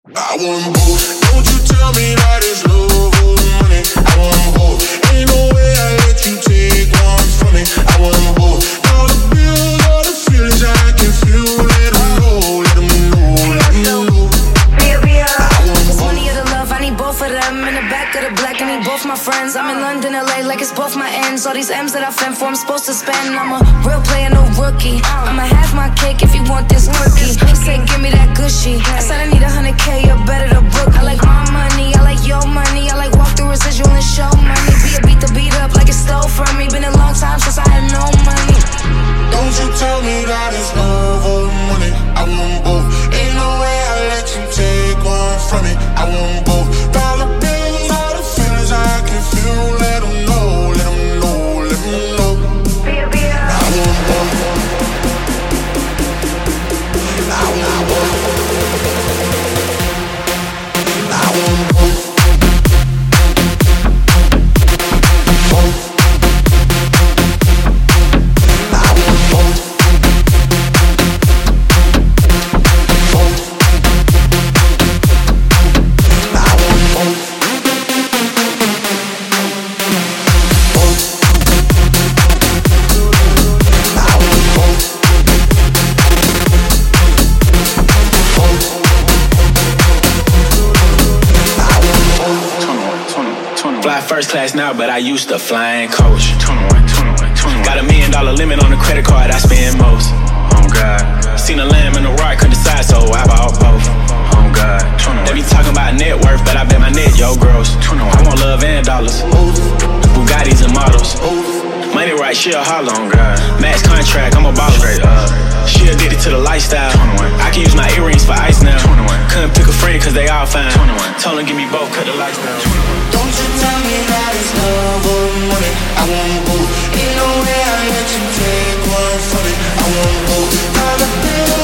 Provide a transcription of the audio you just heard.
I want both. Don't you tell me that it's love or money. I want both. Ain't no way I let you take one from me. I want both. All the bills, all the feelings I can feel. Let them know, let them know, let them know. There's money or the love, I need both of them. In the back of the black, I need both my friends. I'm in London, LA, like it's both my ends. All these M's that I fend for, I'm supposed to spend. I'm a real player, no rookie. I'ma have my cake if you want this cookie. He said, give me that gushy. I said, I need 100K, or better to book. I like my money, I like your money. I like walk through residual and show money. Be a beat the beat up like it stole from me. Been a long time since I had no money. Don't you tell me that it's love or money. I want both. Ain't no way I let you take one from me. I want both. All the bills, all the feelings I can feel. Let them know, let them know, let them know. I want both. I want both. I want both. First class now, but I used to fly and coach. 21. Got $1 million limit on the credit card, I spend most. Oh God. Seen a lamb and a rock, couldn't decide, so I bought both. Oh God. They be talking about net worth, but I bet my net, yo, gross. I want love and dollars. Bugattis and models. Money right, she a holler. Oh God. Max contract, I'm a baller. Straight up. She addicted to the lifestyle. 21. I can use my earrings for ice now. 21. Couldn't pick a friend, cause they all fine. 21. Told them give me both, cut the lights down. Don't you tell me that it's love or money. I want both. Ain't no way I let you take one from me. I want both. All the bills.